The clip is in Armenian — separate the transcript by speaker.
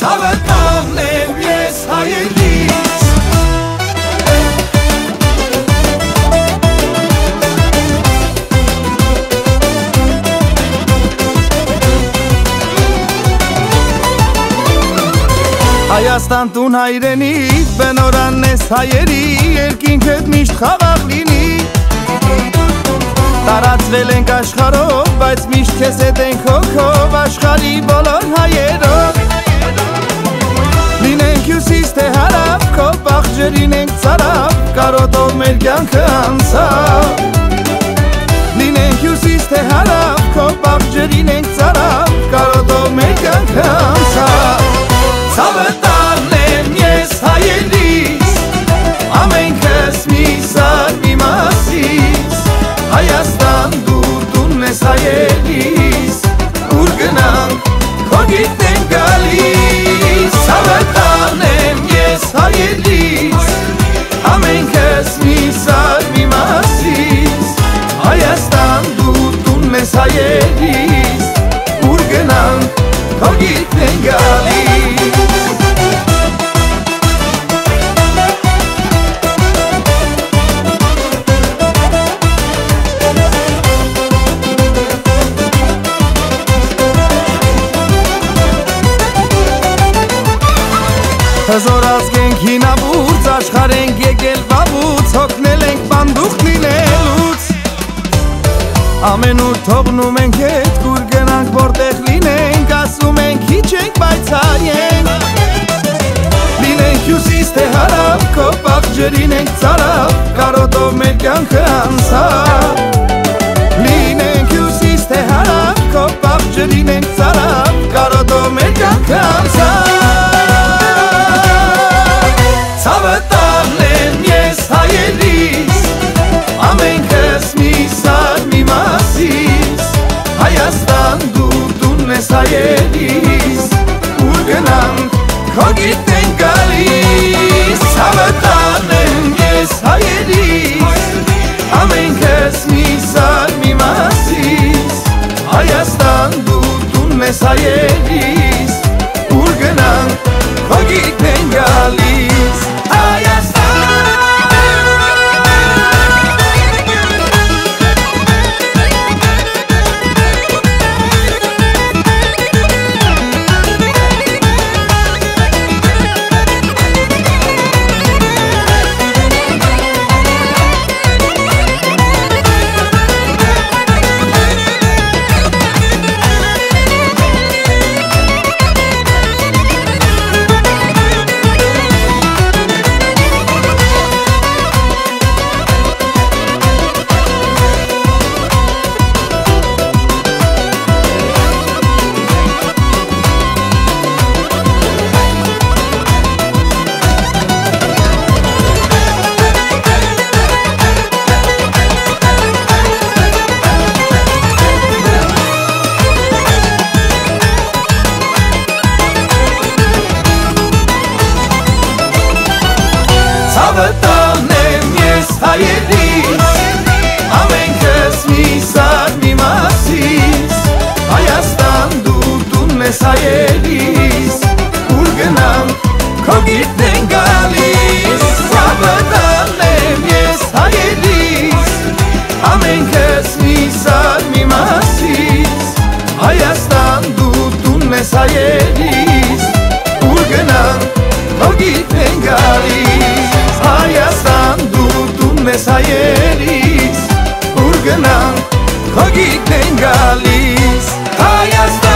Speaker 1: Ցավտանեմ ես հայերից Հայաստան տուն հայրենի, բնորանն ես հայերի, երկինքդ միշտ խաղաղ լինի Տարածվել ենք աշխարհով, բայց միշտ քեզ հետ ենք հոգով, աշխարհի բոլոր հայերով Լինենք հյուսիս թե հարավ, քո բաղջերին ենք ծարավ, կարոտով մեր կյանքը անցավ Լինենք հյուսիս թե հարավ, քո բաղջերին ենք ծարավ, կարոտով մեր կյանքը անցավ Ցավտանեմ ես հայերից, ամենքս մի սար մի մասից Հայաստան դու տունն ես հայերից, ուր գնանք քո գիտենք գալիս Ցավտանեմ ես հայերից, ամենքս մի սար մի մասից Հայաստան դու տունն ես հայերից, ուր գնանք քո գիտենք գալիս Հզոր ազգենք հինավուրց, աշխարհ ենք եկել վաղուց, հոգնել ենք բանդուխտ լինելուց Ամենուր թողնում ենք հետ, կուր գնանք որտեղ լինենք, ասում ենք հիչ ենք պայծառ Լինենք հյուսիս թե հարավ, քո բաղջերին ենք ծարավ, կարոտով մեր կյանքը անցավ Լինենք հյուսիս թե հարավ, քո բաղջերին ենք ծարավ, կարոտով մեր կյանքը անցավ Ցավտանեմ ես հայերից, ամենքս մի սար մի մասից Հայաստան դու տունն ես հայերից, ուր գնանք քո գիտենք գալիս Ցավտանեմ ես հայերից, ամենքս մի սար մի մասից Հայաստան դու տունն ես հայերից, ուր գնանք քո գիտենք գալիս Ցավտանեմ ես հայերից, ամենքս մի սար մի մասից Հայաստան դու տունն ես հայերից, ուր գնանք քո գիտենք գալիս Ցավտանեմ ես հայերից, ամենքս մի սար մի մասից Հայաստան դու տունն ես հայերից, ուր գնանք քո գիտենք գալիս Հայաստան դու տունն ես հայերից, ուր գնանք քո գիտենք գալիս Հայաստան